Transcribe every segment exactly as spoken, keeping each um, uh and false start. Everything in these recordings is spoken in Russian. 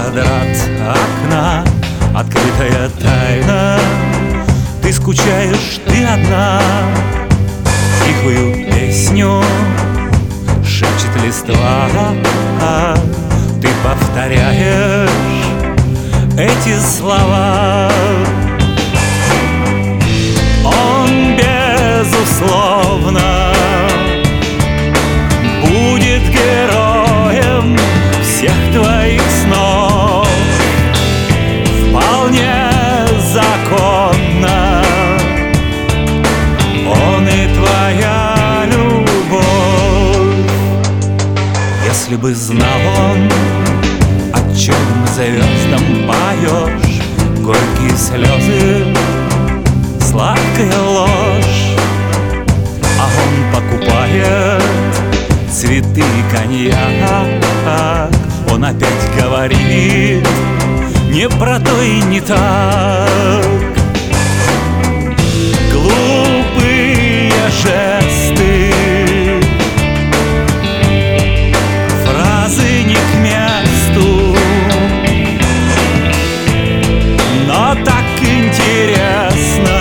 квадрат окна, открытая тайна. Ты скучаешь, ты одна, тихую песню шепчет листва. Ты повторяешь эти слова. Он, безусловно, будет героем всех твоих снов. Вполне законно он и твоя любовь. Если бы знал он, о чем звездам поешь, горькие слезы, сладкая ложь, а он покупает цветы и коньяк. Он опять говорит не про то и не так. Глупые жесты, фразы не к месту, но так интересно.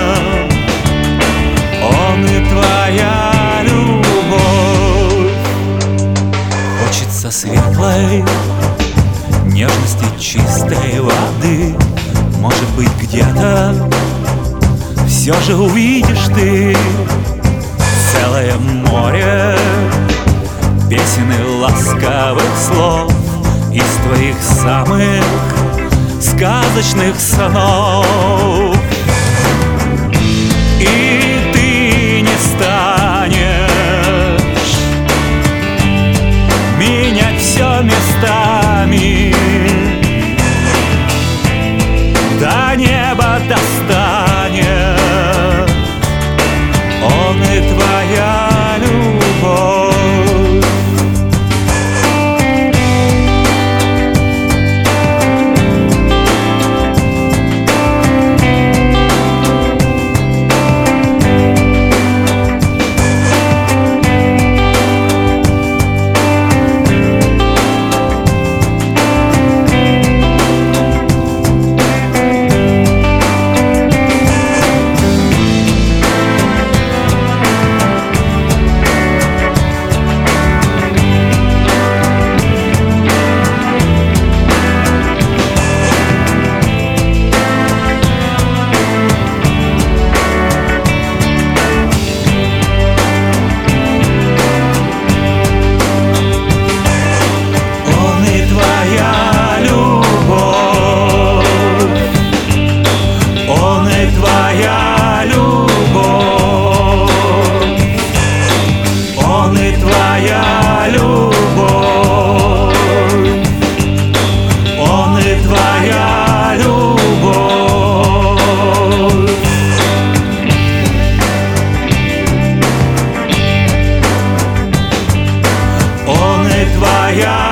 Он и твоя любовь. Хочется светлой нежности, чистой воды. Может быть, где-то все же увидишь ты целое море песен и ласковых слов из твоих самых сказочных снов. И ты не станешь менять все местами, до неба достанет он и твоя любовь. твоя.